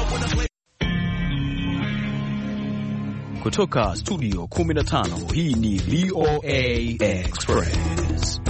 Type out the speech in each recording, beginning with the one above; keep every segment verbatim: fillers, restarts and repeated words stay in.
Kutoka studio kumi na tano, hii ni V O A Express.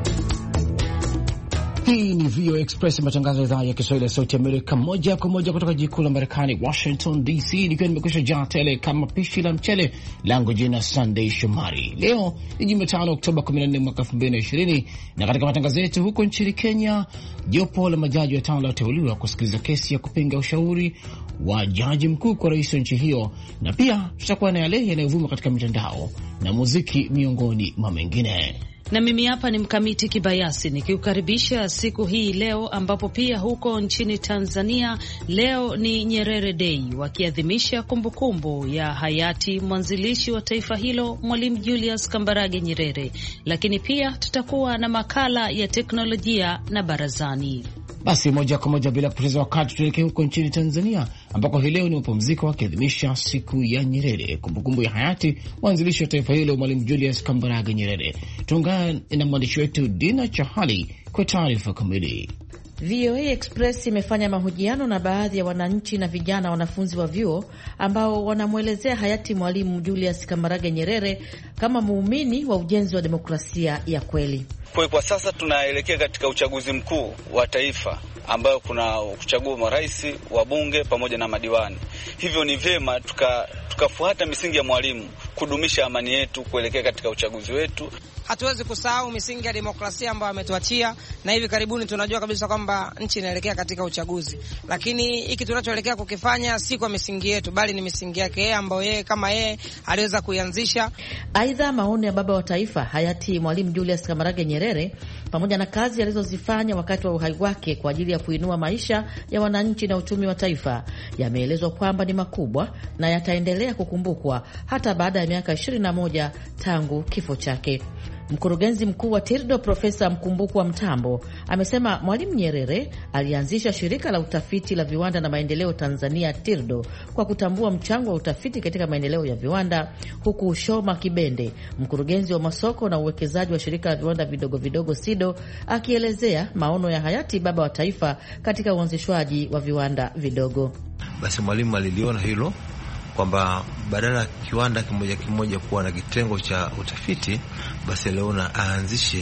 Hii ni V O A Express, matangazo ya idhaa ya Kiswahili ya Sauti Amerika, moja kwa moja kutoka jiji kuu la Marekani, Washington D C, nikiwa nimekwisha jaa tele kama pishi la mchele langu. Jina Sunday Shomari. Leo ni Jumatano, Oktoba kumi na nne mwaka elfu mbili na ishirini, na katika matangazo yetu, huko nchini Kenya, jopo la majaji watano wateuliwa kusikiliza kesi ya kupinga ushauri wa jaji mkuu kwa rais wa nchi hiyo, na pia tutakuwa na yale yanayovuma katika mitandao na muziki, miongoni mwa mengine. Na mimi hapa ni Mkamiti Kibayasi nikiukaribisha siku hii leo, ambapo pia huko nchini Tanzania leo ni Nyerere Day, wakiadhimisha kumbukumbu ya hayati mwanzilishi wa taifa hilo Mwalimu Julius Kambarage Nyerere. Lakini pia tutakuwa na makala ya teknolojia na barazani. Basi moja kwa moja bila kupoteza wakati tuelekee huko nchini Tanzania, ambako hii leo ni mapumziko wakiadhimisha siku ya Nyerere, kumbukumbu ya hayati mwanzilishi wa taifa hilo Mwalimu Julius Kambarage Nyerere. Tuungane na mwandishi wetu Dina Chahali kwa taarifa kamili. V O A Express imefanya mahojiano na baadhi ya wananchi na vijana wanafunzi wa vyuo ambao wanamwelezea hayati Mwalimu Julius Kambarage Nyerere kama muumini wa ujenzi wa demokrasia ya kweli. Kwa kwa sasa tunaelekea katika uchaguzi mkuu wa taifa ambayo kuna kuchagua marais, wabunge pamoja na madiwani. Hivyo ni vema tuka tukafuata misingi ya Mwalimu kudumisha amani yetu kuelekea katika uchaguzi wetu. Hatuwezi kusahau misingi ya demokrasia ambayo ametuachia, na hivi karibuni tunajua kabisa kwamba nchi inaelekea katika uchaguzi. Lakini hiki tunachoelekea kukifanya si kwa misingi yetu, bali ni misingi yake yeye ambayo yeye kama yeye aliweza kuianzisha. Aidha, maoni ya baba wa taifa hayati Mwalimu Julius Kambarage Nyerere pamoja na kazi alizozifanya wakati wa uhai wake kwa ajili ya kuinua maisha ya wananchi na uchumi wa taifa yameelezwa kwamba ni makubwa na yataendelea kukumbukwa hata baada ya miaka ishirini na moja tangu kifo chake. Mkurugenzi mkuu wa TIRDO Profesa Mkumbukwa Mtambo amesema Mwalimu Nyerere alianzisha shirika la utafiti la viwanda na maendeleo Tanzania TIRDO kwa kutambua mchango wa utafiti katika maendeleo ya viwanda, huku Shoma Kibende, mkurugenzi wa masoko na uwekezaji wa shirika la viwanda vidogo vidogo SIDO, akielezea maono ya hayati baba wa taifa katika uanzishwaji wa viwanda vidogo. Basi Mwalimu aliliona hilo kwamba badala ya kiwanda kimoja kimoja kuwa na kitengo cha utafiti, basi aliona aanzishe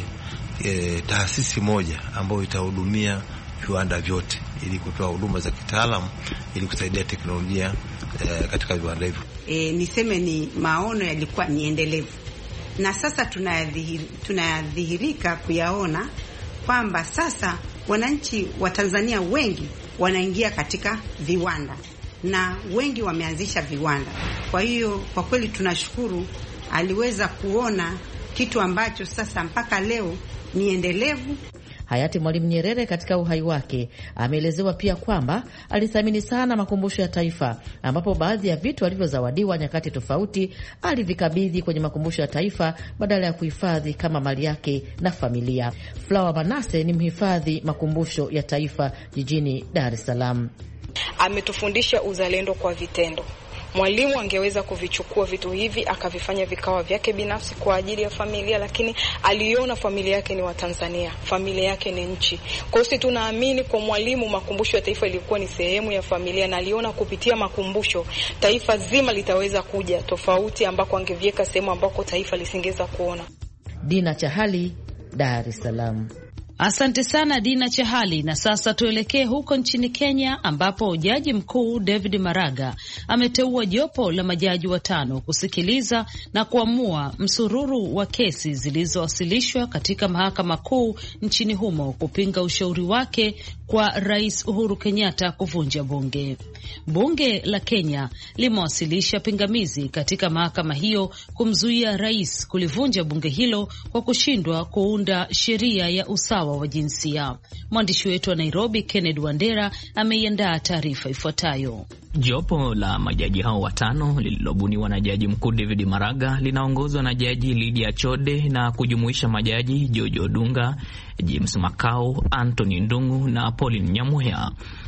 e, taasisi moja ambayo itahudumia viwanda vyote ili kutoa huduma za kitaalamu ili kusaidia teknolojia e, katika viwanda hivyo. E, niseme ni maono yalikuwa ni endelevu, na sasa tunayadhihir, tunayadhihirika kuyaona kwamba sasa wananchi wa Tanzania wengi wanaingia katika viwanda na wengi wameanzisha viwanda. Kwa hiyo kwa kweli tunashukuru, aliweza kuona kitu ambacho sasa mpaka leo ni endelevu. Hayati Mwalimu Nyerere katika uhai wake ameelezewa pia kwamba alithamini sana makumbusho ya taifa, ambapo baadhi ya vitu alivyozawadiwa nyakati tofauti alivikabidhi kwenye makumbusho ya taifa badala ya kuhifadhi kama mali yake na familia. Flower Manase ni mhifadhi makumbusho ya taifa jijini Dar es Salaam. Ametufundisha uzalendo kwa vitendo. Mwalimu angeweza kuvichukua vitu hivi akavifanya vikawa vyake binafsi kwa ajili ya familia, lakini aliona familia yake ni Watanzania, familia yake ni nchi. Kwa hiyo tunaamini kwa Mwalimu makumbusho ya taifa ilikuwa ni sehemu ya familia, na aliona kupitia makumbusho taifa zima litaweza kuja tofauti, ambako angeviweka sehemu ambako taifa lisingeweza kuona. Dina Chahali, Dar es Salaam. Asante sana Dina Chahali. Na sasa tuelekee huko nchini Kenya, ambapo jaji mkuu David Maraga ameteua jopo la majaji watano kusikiliza na kuamua msururu wa kesi zilizowasilishwa katika mahakama kuu nchini humo kupinga ushauri wake kwa Rais Uhuru Kenyatta kuvunja bunge. Bunge la Kenya limewasilisha pingamizi katika mahakama hiyo kumzuia rais kulivunja bunge hilo kwa kushindwa kuunda sheria ya usawa wa jinsia. Mwandishi wetu wa Nairobi Kenneth Wandera ameiandaa taarifa ifuatayo. Jopo la majaji hao watano lililobuniwa na Jaji Mkuu David Maraga linaongozwa na Jaji Lydia Chode na kujumuisha majaji George Odunga, James Makau, Anthony Ndungu na Pauline Nyamuhea.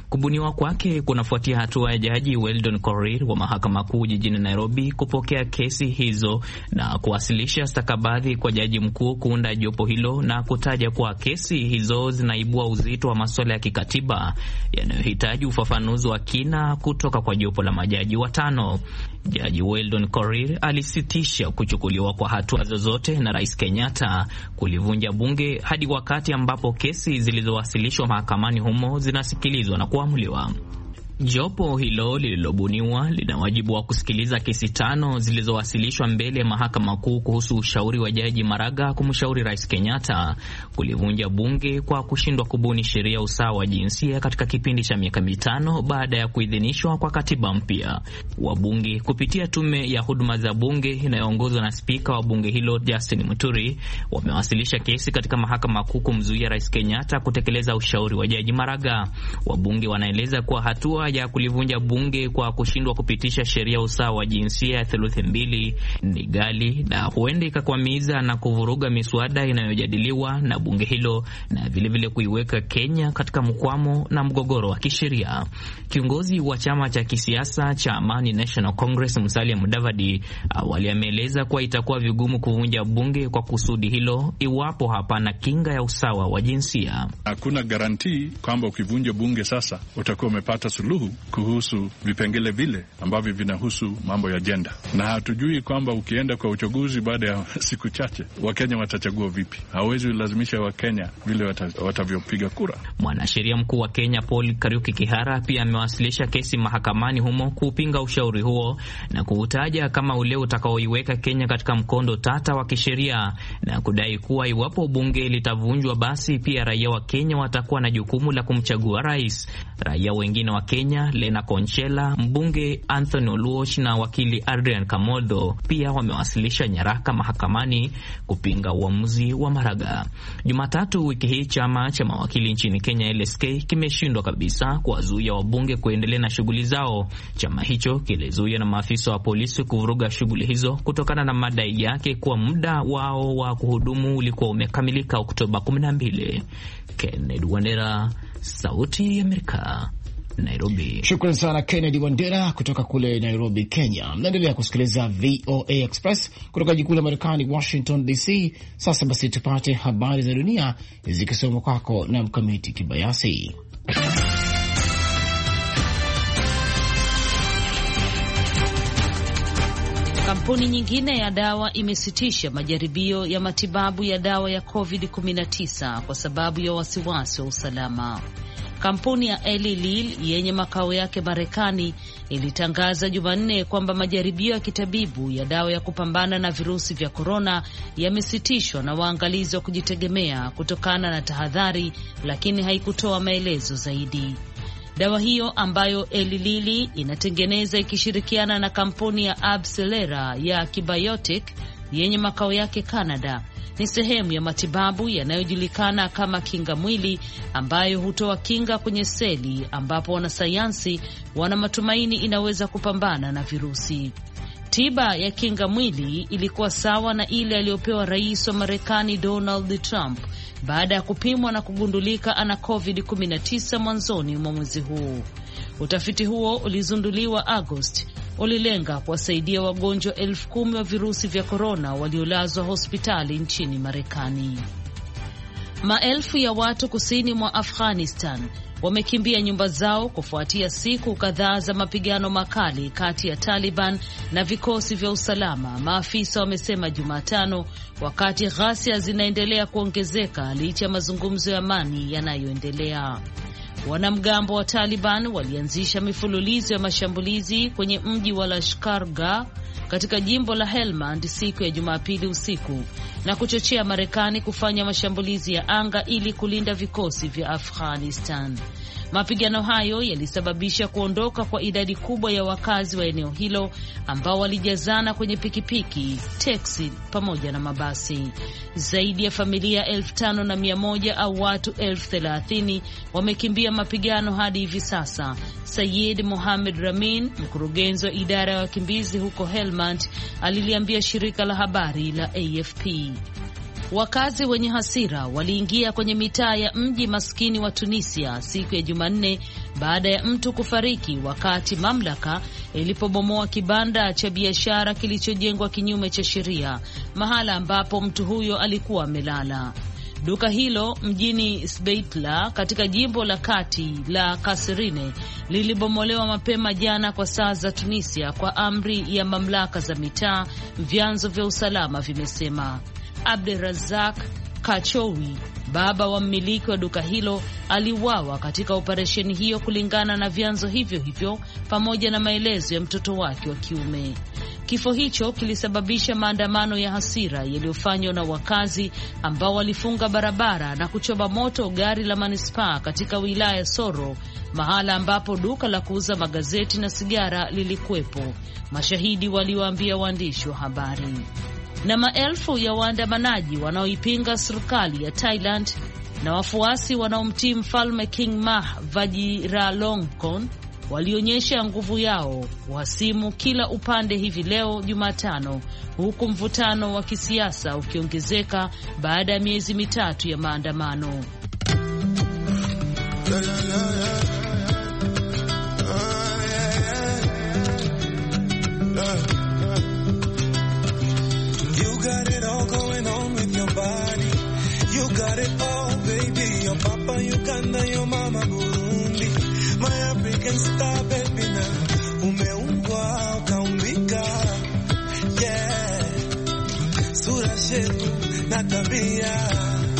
Kubuniwa kwake kunafuatia hatua ya Jaji Weldon Korir wa Mahakama Kuu jijini Nairobi kupokea kesi hizo na kuwasilisha stakabadhi kwa Jaji Mkuu kuunda jopo hilo, na kutaja kuwa kesi hizo zinaibua uzito wa masuala ya kikatiba yanayohitaji ufafanuzi wa kina kutoka kwa jopo la majaji watano. Jaji Weldon Korir alisitisha kuchukuliwa kwa hatua zozote na Rais Kenyatta kulivunja bunge hadi wakati ambapo kesi zilizowasilishwa mahakamani humo zinasikilizwa na kuamuliwa. Jopo hilo lililobuniwa lina wajibu wa kusikiliza kesi tano zilizowasilishwa mbele ya Mahakama Kuu kuhusu ushauri wa Jaji Maraga kumshauri Rais Kenyatta kulivunja bunge kwa kushindwa kubuni sheria usawa wa jinsia katika kipindi cha miaka mitano baada ya kuidhinishwa kwa katiba mpya. Wabunge kupitia tume ya huduma za bunge inayoongozwa na spika wa bunge hilo Justin Muturi wamewasilisha kesi katika Mahakama Kuu kumzuia Rais Kenyatta kutekeleza ushauri wa Jaji Maraga. Wabunge wanaeleza kuwa hatua ya kulivunja bunge kwa kushindwa kupitisha sheria usawa wa jinsia ya theluthi mbili ni gali na huenda ikakwamiza na kuvuruga miswada inayojadiliwa na bunge hilo, na vilevile vile kuiweka Kenya katika mkwamo na mgogoro wa kisheria. Kiongozi wa chama cha kisiasa cha Amani National Congress Musalia Mudavadi awali ameeleza kuwa itakuwa vigumu kuvunja bunge kwa kusudi hilo iwapo hapana kinga ya usawa wa jinsia. Hakuna garantii kwamba ukivunja bunge sasa utakuwa umepata suluhu kuhusu vipengele vile ambavyo vinahusu mambo ya jenda, na hatujui kwamba ukienda kwa uchaguzi baada ya siku chache Wakenya watachagua vipi. Hawezi lazimisha Wakenya vile watavyopiga kura. Mwanasheria mkuu wa Kenya Paul Kariuki Kihara pia amewasilisha kesi mahakamani humo kupinga ushauri huo na kuutaja kama ule utakaoiweka Kenya katika mkondo tata wa kisheria, na kudai kuwa iwapo bunge litavunjwa basi pia raia wa Kenya watakuwa na jukumu la kumchagua rais. Raia wengine wa Kenya Lena Konchela, mbunge Anthony Oluoch na wakili Adrian Kamoldo pia wamewasilisha nyaraka mahakamani kupinga uamuzi wa Maraga. Jumatatu wiki hii chama cha mawakili nchini Kenya L S K kimeshindwa kabisa kuwazuia wabunge kuendelea na shughuli zao. Chama hicho kilizuia na maafisa wa polisi kuvuruga shughuli hizo kutokana na madai yake kuwa muda wao wa kuhudumu ulikuwa umekamilika Oktoba kumi na mbili. Kennedy Wandera, Sauti ya Amerika, Nairobi. Shukrani sana Kennedy Wandera kutoka kule Nairobi, Kenya. Mnaendelea kusikiliza V O A Express kutoka jikuu la Marekani, Washington D C. Sasa basi tupate habari za dunia zikisomwa kwako na Mkamiti Kibayasi. Kampuni nyingine ya dawa imesitisha majaribio ya matibabu ya dawa ya covid kumi na tisa kwa sababu ya wasiwasi wa usalama. Kampuni ya Eli Lilly yenye makao yake Marekani ilitangaza Jumanne kwamba majaribio ya kitabibu ya dawa ya kupambana na virusi vya korona yamesitishwa na waangalizi wa kujitegemea kutokana na tahadhari, lakini haikutoa maelezo zaidi. Dawa hiyo ambayo Eli Lilly inatengeneza ikishirikiana na kampuni ya Abcelera ya Kibiotic yenye makao yake Canada ni sehemu ya matibabu yanayojulikana kama kinga mwili, ambayo hutoa kinga kwenye seli, ambapo wanasayansi wana matumaini inaweza kupambana na virusi. Tiba ya kinga mwili ilikuwa sawa na ile aliyopewa rais wa Marekani Donald Trump baada ya kupimwa na kugundulika ana covid kumi na tisa mwanzoni mwa mwezi huu. Utafiti huo ulizunduliwa Agosti ulilenga kuwasaidia wagonjwa elfu kumi wa virusi vya korona waliolazwa hospitali nchini Marekani. Maelfu ya watu kusini mwa Afghanistan wamekimbia nyumba zao kufuatia siku kadhaa za mapigano makali kati ya Taliban na vikosi vya usalama, maafisa wamesema Jumatano, wakati ghasia zinaendelea kuongezeka licha ya mazungumzo ya amani yanayoendelea. Wanamgambo wa Taliban walianzisha mifululizo ya mashambulizi kwenye mji wa Lashkargah katika jimbo la Helmand siku ya Jumapili usiku na kuchochea Marekani kufanya mashambulizi ya anga ili kulinda vikosi vya Afghanistan. Mapigano hayo yalisababisha kuondoka kwa idadi kubwa ya wakazi wa eneo hilo ambao walijazana kwenye pikipiki, teksi pamoja na mabasi. Zaidi ya familia elfu tano na mia moja au watu elfu thelathini wamekimbia mapigano hadi hivi sasa. Sayed Mohamed Ramin, mkurugenzi wa idara ya wakimbizi huko Helmand, aliliambia shirika la habari la A F P. Wakazi wenye hasira waliingia kwenye mitaa ya mji maskini wa Tunisia siku ya Jumanne baada ya mtu kufariki wakati mamlaka ilipobomoa kibanda cha biashara kilichojengwa kinyume cha sheria, mahala ambapo mtu huyo alikuwa amelala. Duka hilo mjini Sbeitla katika jimbo la kati la Kasserine lilibomolewa mapema jana kwa saa za Tunisia kwa amri ya mamlaka za mitaa, vyanzo vya usalama vimesema. Abderrazak Kachowi, baba wa mmiliki wa duka hilo, aliuawa katika operesheni hiyo kulingana na vyanzo hivyo hivyo pamoja na maelezo ya mtoto wake wa kiume. Kifo hicho kilisababisha maandamano ya hasira yaliyofanywa na wakazi ambao walifunga barabara na kuchoma moto gari la manispaa katika wilaya Soro, mahala ambapo duka la kuuza magazeti na sigara lilikuwepo, mashahidi waliwaambia waandishi wa habari. Na maelfu ya waandamanaji wanaoipinga serikali ya Thailand na wafuasi wanaomtii mfalme King Mah Vajiralongkorn walionyesha nguvu yao wasimu kila upande hivi leo Jumatano, huku mvutano wa kisiasa ukiongezeka baada ya miezi mitatu ya maandamano. Star baby na umeumbwa ukaumbika, yeah, sura shepu na tabia.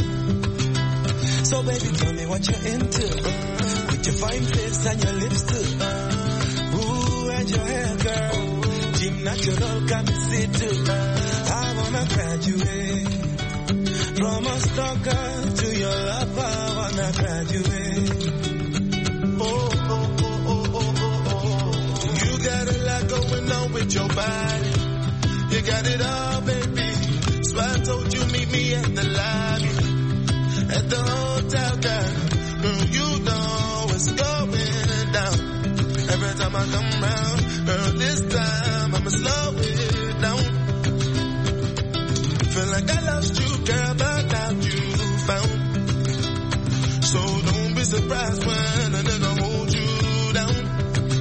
So baby tell me what you're into, with your fine face and your lips too. Ooh, and your hair girl, gym natural got me see too. I wanna graduate from a stalker to your lover, I wanna graduate. Oh, oh, oh. Going on with your body, you got it all, baby. So I told you meet me at the lobby, at the hotel, girl. Girl, you know what's going down. Every time I come round, girl, this time I'ma slow it down. Feel like I lost you, girl, but now you found. So don't be surprised when a nigga hold you down.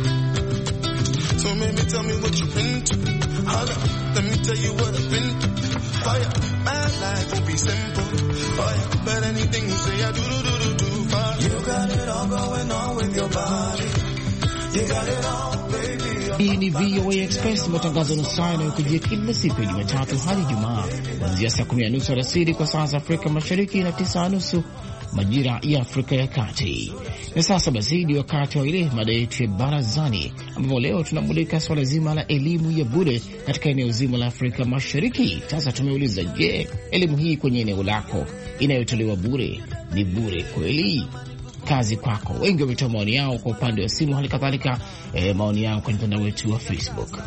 So maybe tell me what you've been to. Hold up, let me tell you what I've been to. Oh yeah, my life will be simple. Oh yeah, but anything you say I do do do do do. Oh, you got it all going on with your body. You got it all, baby. Hii ni V O A Express, matangazo nusu saa yanayokujia kila siku ya Jumatatu hadi Ijumaa kuanzia saa kumi na nusu alasiri kwa saa za Afrika Mashariki na tisa na nusu majira ya Afrika ya Kati. Na sasa basi ni wakati wa ile mada yetu ya barazani, ambapo leo tunamulika swala zima la elimu ya bure katika eneo zima la Afrika Mashariki. Sasa tumeuliza, je, elimu hii kwenye eneo lako inayotolewa bure ni bure kweli? Kazi kwako. Wengi wametoa maoni yao kwa upande wa simu, hali kadhalika eh, maoni yao kwenye mtandao wetu wa Facebook.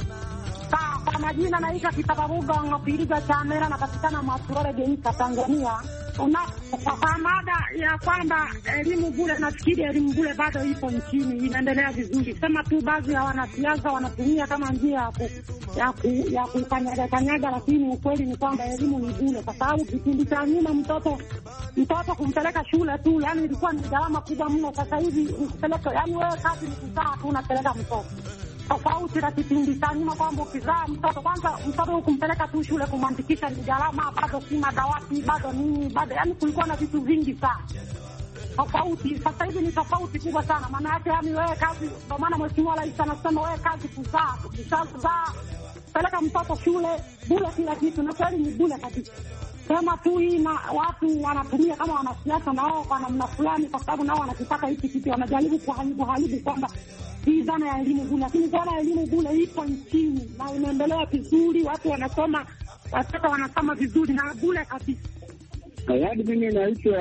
Kwa majina naitwa Kitabaruga Ngopiriga Chamera, napatikana Maturore Geita, Tanzania. Una kwa mada ya kwamba elimu bure, nafikiri elimu bure bado ipo nchini, inaendelea vizuri. Sema tu baadhi ya wanasiasa wanatumia kama njia ya ku, ya ku, ya kukanyaga kanyaga, lakini ukweli ni kwamba elimu ni bure, kwa sababu kipindi cha nyuma mtoto mtoto kumpeleka shule tu, yani ilikuwa ni gharama kubwa mno. Sasa hivi ukipeleka, yani wewe kazi ni kuzaa tu unapeleka mtoto. Tofauti na kipindi cha nyuma kwamba ukizaa mtoto kwanza, mtoto kumpeleka tu shule kumwandikisha ni gharama, bado si madawati, bado nini, bado yani kulikuwa na vitu vingi sana. Tofauti sasa hivi ni tofauti kubwa sana. Maana yake yani wewe kazi, kwa maana Mheshimiwa Rais anasema wewe kazi kuzaa, kuzaa, peleka mtoto shule, bure kila kitu, na kweli ni bure kabisa. Sema tu hii na watu wanatumia kama wanasiasa na wao kwa namna fulani, kwa sababu nao wanataka hiki kitu, wanajaribu kuharibu haribu kwamba hii dhana ya elimu bure. Lakini dhana ya elimu bure ipo nchini na inaendelea vizuri, watu wanasoma, watoto wanasoma vizuri na bure kabisa. Hadi mimi naitwa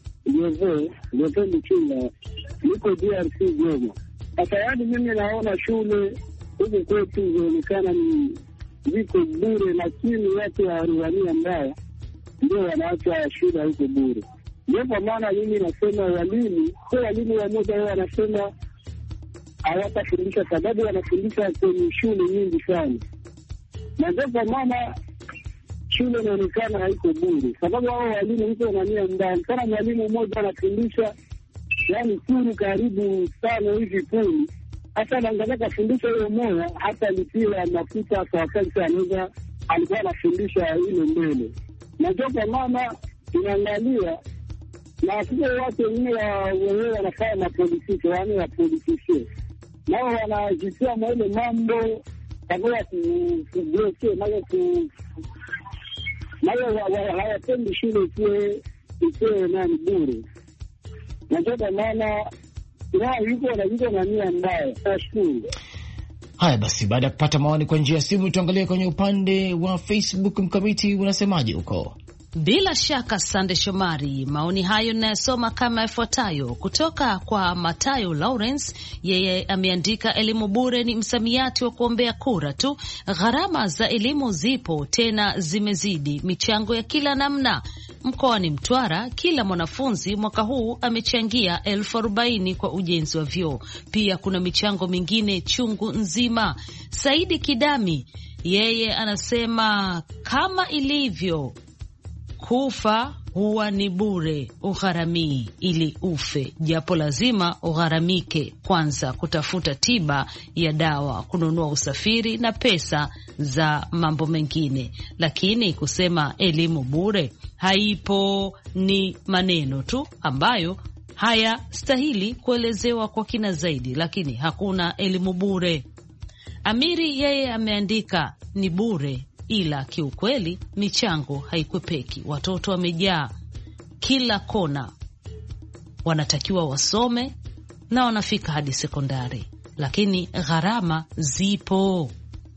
Yove, Yove Mchina, niko D R C Goma. Sasa hadi mimi naona shule huko kwetu zinaonekana ni ziko bure, lakini watu wa Rwanda ambao ndio wanaacha shule huko bure. Ndio kwa maana mimi nasema walimu, kwa walimu wa moja wao wanasema hawatafundisha, sababu wanafundisha kwenye shule nyingi sana. Na ndio kwa maana shule inaonekana haiko bure, sababu hao walimu mko na nia ndani. Kana mwalimu mmoja anafundisha yani kuru karibu tano hivi kuru, hata anaangalia kafundisha hiyo moja, hata lipia mafuta kwa wakati anaweza alikuwa anafundisha ile mbele. Na ndio kwa maana tunaangalia na sio watu wengine wenyewe wanafanya mapolitiki, yaani wa politiki. Nao wanajitia mwele mambo kabla kublokea nayo ku nayo hawapendi shule ikiwe ikiwe nani bure. Na ndio kwa maana tunao yuko na yuko na nia mbaya kwa shule. Haya basi, baada ya kupata maoni kwa njia ya simu, tuangalie kwenye upande wa Facebook. Mkamiti, unasemaje huko? Bila shaka Sande Shomari, maoni hayo ninayosoma kama ifuatayo kutoka kwa Matayo Lawrence. Yeye ameandika, elimu bure ni msamiati wa kuombea kura tu. Gharama za elimu zipo tena zimezidi, michango ya kila namna. Mkoani Mtwara kila mwanafunzi mwaka huu amechangia elfu arobaini kwa ujenzi wa vyoo. Pia kuna michango mingine chungu nzima. Saidi Kidami yeye anasema kama ilivyo kufa huwa ni bure, ugharamii ili ufe, japo lazima ugharamike kwanza kutafuta tiba ya dawa, kununua usafiri na pesa za mambo mengine. Lakini kusema elimu bure haipo, ni maneno tu ambayo haya stahili kuelezewa kwa kina zaidi, lakini hakuna elimu bure. Amiri yeye ameandika ni bure, ila kiukweli michango haikwepeki. Watoto wamejaa kila kona, wanatakiwa wasome na wanafika hadi sekondari, lakini gharama zipo.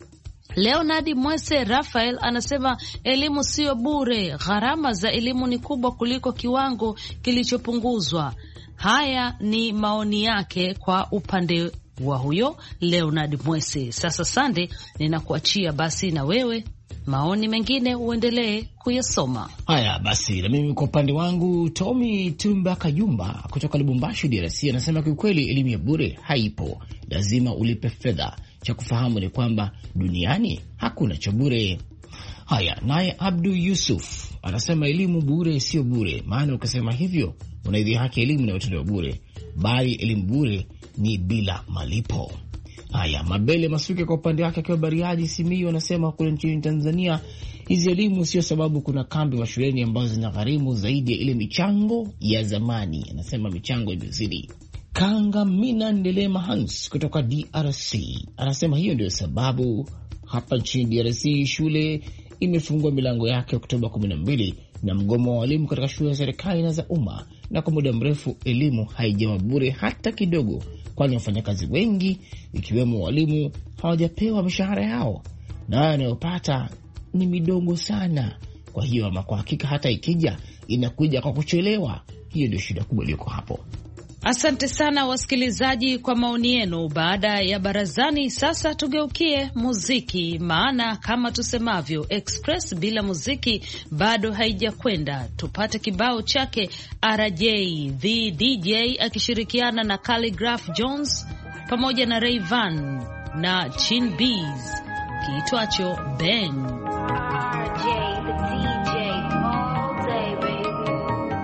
Leonard Mwese Rafael anasema elimu sio bure, gharama za elimu ni kubwa kuliko kiwango kilichopunguzwa. Haya ni maoni yake kwa upande wa huyo Leonard Mwese. Sasa Sande, ninakuachia basi na wewe maoni mengine uendelee kuyasoma. Haya basi, na mimi kwa upande wangu, Tommy Tumba Kayumba kutoka Lubumbashi D R C anasema kiukweli elimu ya bure haipo, lazima ulipe fedha. Cha kufahamu ni kwamba duniani hakuna cha bure. Haya, naye Abdu Yusuf anasema elimu bure sio bure, maana ukisema hivyo unaidhihaki elimu inayotolewa bure, bali elimu bure ni bila malipo. Haya, Mabele Masuke kwa upande wake akiwa Bariadi Simiyu anasema kule nchini Tanzania hizi elimu sio sababu kuna kambi wa shuleni ambazo zinagharimu zaidi ya ile michango ya zamani. Anasema michango imezidi. Kangamina Ndelema Hans kutoka D R C anasema hiyo ndio sababu hapa nchini D R C shule imefungua milango yake Oktoba kumi na mbili na mgomo wa walimu katika shule za serikali na za umma, na kwa muda mrefu elimu haijawa bure hata kidogo, kwani wafanyakazi wengi ikiwemo walimu hawajapewa mishahara yao na wanayopata ni midogo sana. Kwa hiyo ama kwa hakika hata ikija inakuja kwa kuchelewa. Hiyo ndio shida kubwa iliyoko hapo. Asante sana wasikilizaji kwa maoni yenu. Baada ya barazani, sasa tugeukie muziki, maana kama tusemavyo Express bila muziki bado haijakwenda. Tupate kibao chake R J the D J akishirikiana na Calligraph Jones pamoja na Rayvan na Chin Bees kiitwacho Ben. R J the D J all day baby.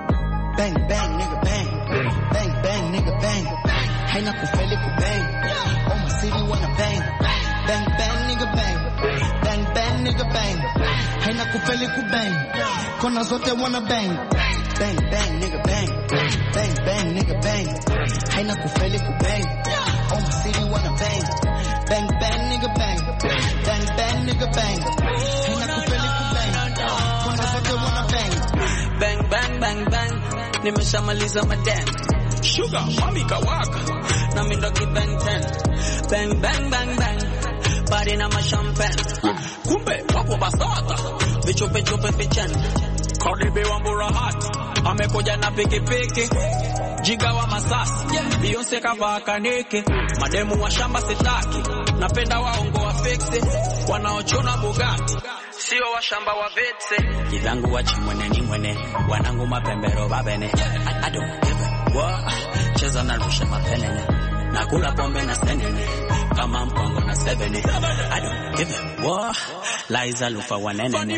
Bang bang nigga bang. Bang bang nigga bang. Haina kufeli kubang. Oh my city wanna bang. Bang bang nigga bang. Bang bang nigga bang. Haina kufeli kubang. Kona zote wanna bang. Bang bang nigga bang. Bang bang nigga bang. Haina kufeli kubang. Oh my city wanna bang. Bang bang nigga bang. Bang bang nigga bang. Haina kufeli kubang. Kona zote wanna bang. Bang bang bang bang. Nimeshamaliza madam. Sugar mami kawaka na mindo ki bang ten. Bang bang bang bang. Body na ma champagne. Kumbe wapo basata. Vichupe chupe pichen. Karibe wambura hot. Amekuja na piki piki. Jiga wa masasi. Beyonce kavaa kaneke. Mademu wa shamba sitaki. Napenda waongo wa fixe. Wanaochona Bugatti. Sio wa shamba wa vetse. Kizangu wa chimwene ni mwene. Wanangu mapembero babene. I, I don't give a what. Cheza na rusha mapenene. Nakula pombe na senene. Kama mpongo na senene. seventy. I don't give a what. Liza look for one and bang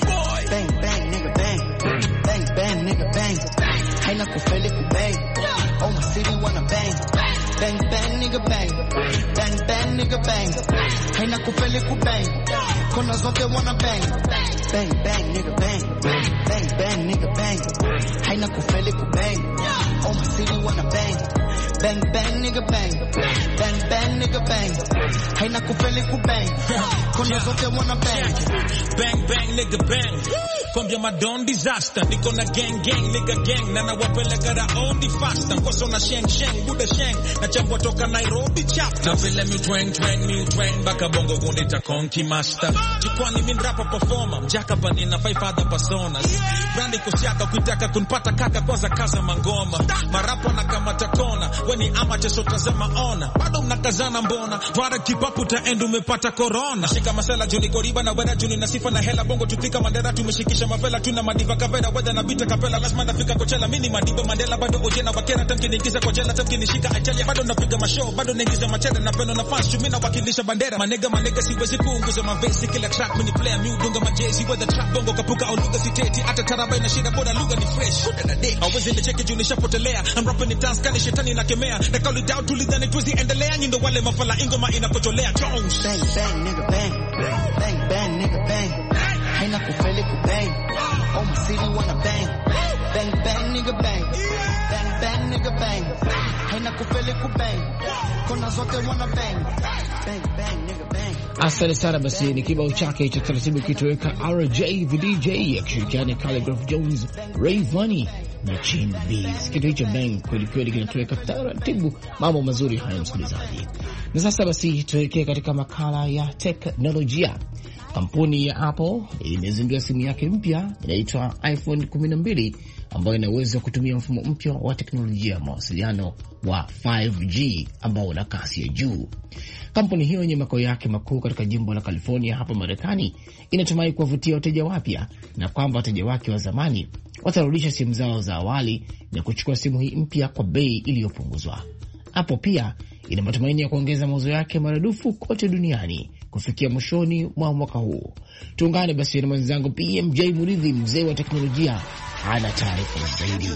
bang nigga bang. Bang bang nigga bang. Haina kufeli kubang. Oh my city wanna bang. Bang bang nigga bang. Bang bang nigga bang. Haina kufeli kubang. Kona zote wanna bang. Bang bang nigga bang. Bang bang nigga bang. Haina kufeli kubang. Oh my city wanna bang. Bang bang nigga bang. Bang bang nigga bang. Haina kufeli kubang. Kona zote wanna bang. Bang bang nigga bang. Kombia madon disaster. Niko na gang gang nigga gang. Na nawapeleka da on the faster. Koso na sheng sheng buda sheng. Na chambwa toka Nairobi chapter. Na vile mi twang twang mi twang. Baka bongo gunita konki master. Jukwani min rapper performer. Mjaka banina five other personas. Brandi kusiaka kuitaka kunpata kaka kwanza kaza mangoma. Marapo na kamata kona. Weni amache so tazama ona. Bado mnakazana mbona. Vara kipapu ta endu umepata corona. Shika masela juni koriba na wena juni na sifa na hela bongo tutika mandera tumeshikisha mavela tuna madiva kavera weda na bita kapela lazima nafika Coachella mini madiva Mandela bado ojena wakera tamki niingiza kwa jela tamki nishika ajali bado napiga mashow bado naingiza machete na peno na fans chumina wakilisha bandera manega manega siwezi kuunguza mavesi kila track mini player mi udunga majezi whether trap bongo kapuka au lugha siteti hata taraba ina shida bora lugha ni fresh na day always in the check juni shapotelea I'm rapping it dance kani shetani na kemea na call it out tulidhani tuzi endelea nyindo wale mafala ingoma inapotolea Jones bang bang nigga bang bang bang nigga bang haina kufeli kubang oh my city wanna bang bang bang nigga bang bang bang nigga bang haina kufeli kubang kona zote wanna bang bang bang nigga bang. Asante sana. Basi ni kibao chake cha taratibu kitoweka R J the D J akishirikiana Khaligraph Jones, Rayvanny na Chin Bees. Kitu hicho bang kweli kweli kinatoweka taratibu. Mambo mazuri haya msikilizaji. Na sasa basi tuelekee katika makala ya teknolojia. Kampuni ya Apple imezindua simu yake mpya inaitwa iPhone kumi na mbili ambayo ina uwezo wa kutumia mfumo mpya wa teknolojia ya mawasiliano wa five G ambao una kasi ya juu. Kampuni hiyo yenye makao yake makuu katika jimbo la California hapa Marekani inatumai kuwavutia wateja wapya na kwamba wateja wake wa zamani watarudisha simu zao za awali na kuchukua simu hii mpya kwa bei iliyopunguzwa. Apple pia ina matumaini ya kuongeza mauzo yake maradufu kote duniani kufikia mwishoni mwa mwaka huu. Tuungane basi na mwenzangu P M J Muridhi, mzee wa teknolojia, ana taarifa zaidi.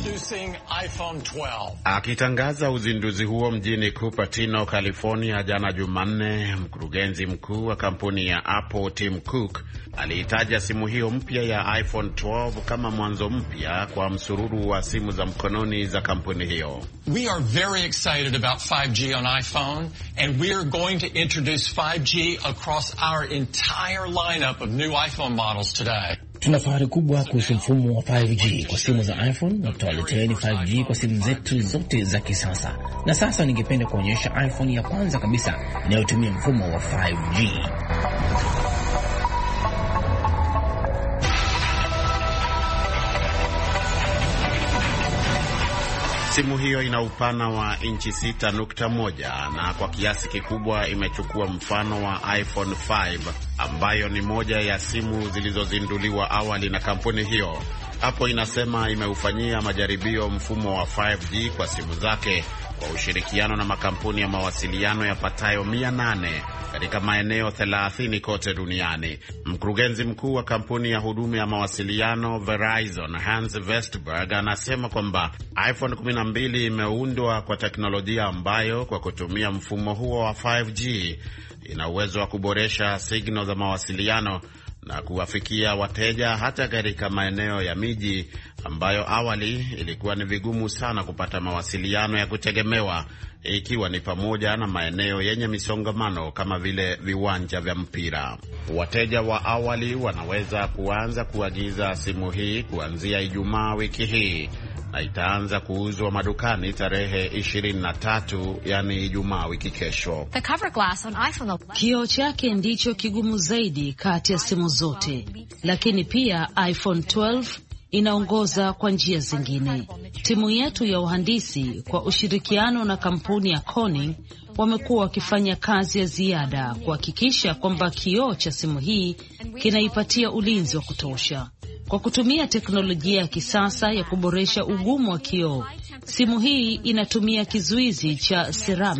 Akitangaza uzinduzi huo mjini Cupertino, California jana Jumanne, mkurugenzi mkuu wa kampuni ya Apple Tim Cook aliitaja simu hiyo mpya ya iPhone twelve kama mwanzo mpya kwa msururu wa simu za mkononi za kampuni hiyo. We are very excited about five G on iPhone and we are going to introduce five G across our entire lineup of new iPhone models today. Tuna fahari kubwa kuhusu mfumo wa five G kwa simu za iPhone na tutawaleteeni five G kwa simu zetu zote za kisasa. Na sasa ningependa kuonyesha iPhone ya kwanza kabisa inayotumia mfumo wa five G. Simu hiyo ina upana wa inchi sita nukta moja na kwa kiasi kikubwa imechukua mfano wa iPhone five ambayo ni moja ya simu zilizozinduliwa awali na kampuni hiyo. Hapo inasema imeufanyia majaribio mfumo wa five G kwa simu zake kwa ushirikiano na makampuni ya mawasiliano yapatayo mia nane katika maeneo thelathini kote duniani. Mkurugenzi mkuu wa kampuni ya huduma ya mawasiliano Verizon, Hans Vestberg, anasema kwamba iPhone kumi na mbili imeundwa kwa teknolojia ambayo kwa kutumia mfumo huo wa five G ina uwezo wa kuboresha signal za mawasiliano na kuwafikia wateja hata katika maeneo ya miji ambayo awali ilikuwa ni vigumu sana kupata mawasiliano ya kutegemewa, ikiwa ni pamoja na maeneo yenye misongamano kama vile viwanja vya mpira. Wateja wa awali wanaweza kuanza kuagiza simu hii kuanzia Ijumaa wiki hii na itaanza kuuzwa madukani tarehe ishirini na tatu, yani Ijumaa wiki kesho. The cover glass on iPhone. Kioo chake ndicho kigumu zaidi kati ya simu zote, lakini pia iPhone twelve inaongoza kwa njia zingine. Timu yetu ya uhandisi kwa ushirikiano na kampuni ya Corning wamekuwa wakifanya kazi ya ziada kuhakikisha kwamba kioo cha simu hii kinaipatia ulinzi wa kutosha. Kwa kutumia teknolojia ya kisasa ya kuboresha ugumu wa kioo, simu hii inatumia kizuizi cha ceramic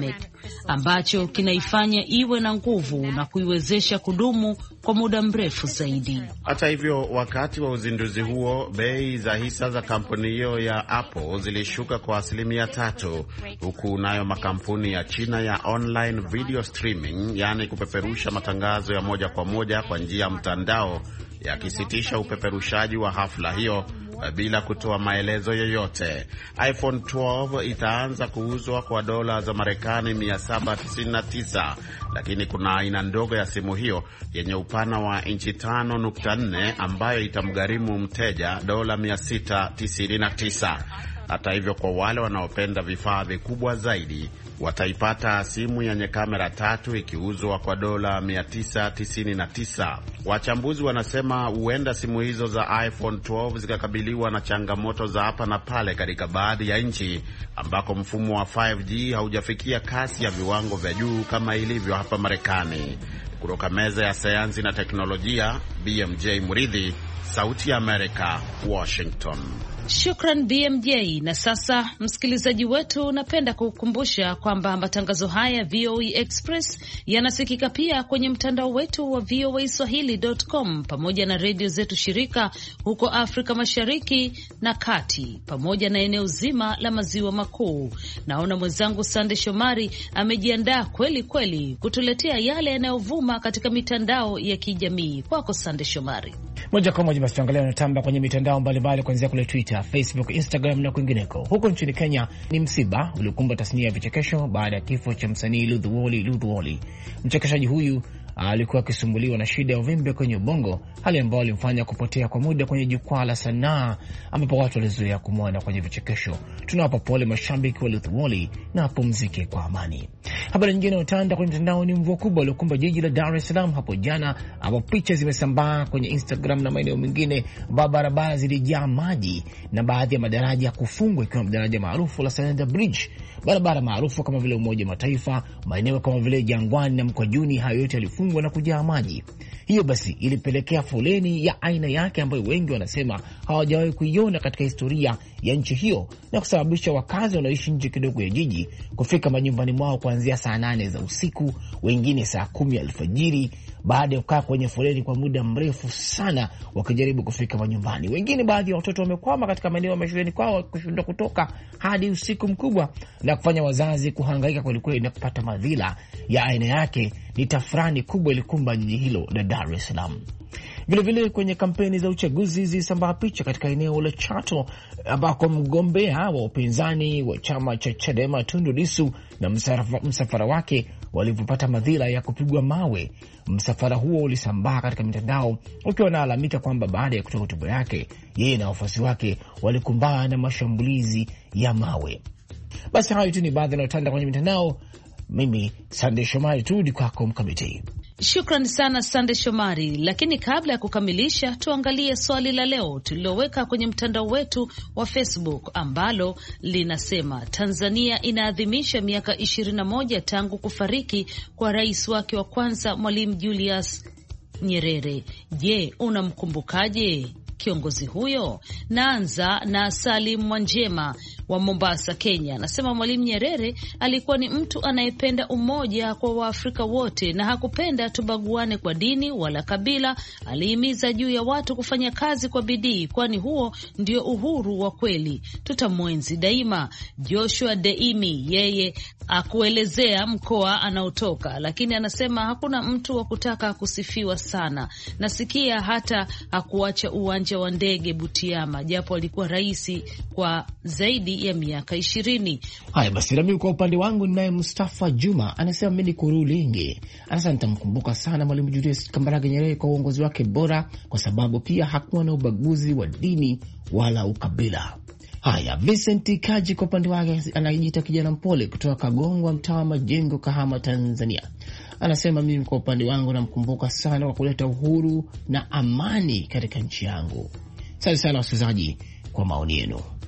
ambacho kinaifanya iwe na nguvu na kuiwezesha kudumu kwa muda mrefu zaidi. Hata hivyo, wakati wa uzinduzi huo, bei za hisa za kampuni hiyo ya Apple zilishuka kwa asilimia tatu, huku nayo makampuni ya China ya online video streaming, yani kupeperusha matangazo ya moja kwa moja kwa njia ya mtandao, yakisitisha upeperushaji wa hafla hiyo bila kutoa maelezo yoyote. iPhone twelve itaanza kuuzwa kwa dola za Marekani mia saba tisini na tisa, lakini kuna aina ndogo ya simu hiyo yenye upana wa inchi tano nukta nne ambayo itamgharimu mteja dola mia sita tisini na tisa. Hata hivyo, kwa wale wanaopenda vifaa vikubwa zaidi, wataipata simu yenye kamera tatu ikiuzwa kwa dola mia tisa tisini na tisa. Wachambuzi wanasema huenda simu hizo za iPhone twelve zikakabiliwa na changamoto za hapa na pale katika baadhi ya nchi ambako mfumo wa five G haujafikia kasi ya viwango vya juu kama ilivyo hapa Marekani. Kutoka meza ya sayansi na teknolojia, B M J Muridhi, Sauti ya Amerika, Washington. Shukran B M J. Na sasa, msikilizaji wetu, napenda kukukumbusha kwamba matangazo haya V O A Express yanasikika pia kwenye mtandao wetu wa V O A Swahili dot com pamoja na redio zetu shirika huko Afrika Mashariki na Kati pamoja na eneo zima la Maziwa Makuu. Naona mwenzangu Sande Shomari amejiandaa kweli kweli kutuletea yale yanayovuma katika mitandao ya kijamii. Kwako Sande Shomari. Moja kwa moja basi tuangalia yanayotamba kwenye mitandao mbalimbali kuanzia kule Twitter, Facebook, Instagram na kwingineko. Huko nchini Kenya ni msiba uliokumba tasnia ya vichekesho baada ya kifo cha msanii Ludhuwoli Ludhuwoli. Mchekeshaji huyu alikuwa akisumbuliwa na shida ya uvimbe kwenye ubongo, hali ambayo alimfanya kupotea kwa muda kwenye jukwaa la sanaa ambapo watu walizoea kumwona kwenye vichekesho. Tunawapa pole mashabiki wa Ludhuwoli na apumzike kwa amani. Habari nyingine utanda kwenye mtandao ni mvua kubwa iliyokumba jiji la Dar es Salaam hapo jana, ambapo picha zimesambaa kwenye Instagram na maeneo mengine. Barabara zilijaa maji na baadhi ya madaraja kufungwa, ikiwa daraja maarufu la Selander Bridge. Barabara maarufu kama vile Umoja Mataifa, maeneo kama vile Jangwani na Mkwajuni, hayo yote yalifungwa na kujaa maji. Hiyo basi ilipelekea foleni ya aina yake ambayo wengi wanasema hawajawahi kuiona katika historia ya nchi hiyo, na kusababisha wakazi wanaoishi nje kidogo ya jiji kufika manyumbani mwao kuanzia saa nane za usiku, wengine saa kumi alfajiri, baada ya kukaa kwenye foleni kwa muda mrefu sana wakijaribu kufika manyumbani. Wengine, baadhi ya watoto wamekwama katika maeneo ya mashuleni kwao kushindwa kutoka hadi usiku mkubwa, na kufanya wazazi kuhangaika kweli kweli na kupata madhila ya aina yake. Ni tafrani kubwa ilikumba jiji hilo la Dar es Salaam. Vile vile kwenye kampeni za uchaguzi zilisambaa picha katika eneo la Chato ambako mgombea wa upinzani wa chama cha Chadema Tundu Lissu na msafara, msafara wake walivyopata madhila ya kupigwa mawe. Msafara huo ulisambaa katika mitandao ukiwa unalalamika kwamba baada ya kutoa hotuba yake, yeye na wafuasi wake walikumbana na mashambulizi ya mawe. Basi hayo tu ni baadhi yanayotanda kwenye mitandao. Mimi Sande Shomari, turudi kwako Mkamiti. Shukrani sana Sande Shomari. Lakini kabla ya kukamilisha, tuangalie swali la leo tuliloweka kwenye mtandao wetu wa Facebook ambalo linasema Tanzania inaadhimisha miaka ishirini na moja tangu kufariki kwa rais wake wa kwanza Mwalimu Julius Nyerere. Je, unamkumbukaje kiongozi huyo? Naanza na Salim Mwanjema wa Mombasa, Kenya. Anasema Mwalimu Nyerere alikuwa ni mtu anayependa umoja kwa Waafrika wote na hakupenda tubaguane kwa dini wala kabila. Alihimiza juu ya watu kufanya kazi kwa bidii, kwani huo ndio uhuru wa kweli. Tutamwenzi daima. Joshua Deimi, yeye akuelezea mkoa anaotoka, lakini anasema hakuna mtu wa kutaka kusifiwa sana. Nasikia hata hakuacha uwanja wa ndege Butiama, japo alikuwa raisi kwa zaidi ya miaka ishirini. Haya basi, nami kwa upande wangu ninaye Mustafa Juma, anasema mimi ni Kurulinge. Anasema nitamkumbuka sana Mwalimu Julius Kambarage Nyerere kwa uongozi wake bora, kwa sababu pia hakuwa na ubaguzi wa dini wala ukabila. Haya, Vincent Kaji kwa upande wake anajiita kijana mpole kutoka Kagongwa, mtaa wa Majengo, Kahama, Tanzania. Anasema mimi kwa upande wangu namkumbuka sana kwa kuleta uhuru na amani katika nchi yangu. Asante sana wasikilizaji kwa maoni yenu.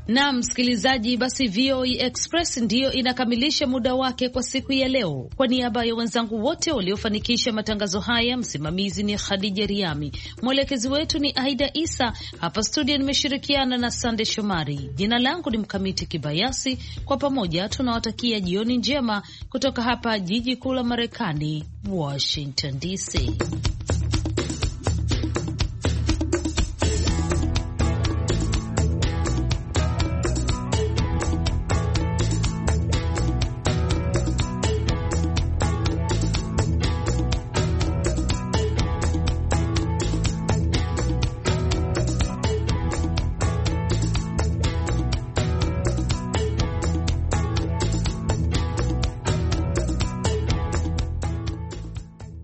Na msikilizaji, basi V O A Express ndiyo inakamilisha muda wake kwa siku ya leo. Kwa niaba ya wenzangu wote waliofanikisha matangazo haya, msimamizi ni Khadija Riami, mwelekezi wetu ni Aida Isa, hapa studio nimeshirikiana na Sande Shomari. Jina langu ni Mkamiti Kibayasi. Kwa pamoja tunawatakia jioni njema kutoka hapa jiji kuu la Marekani, Washington D C.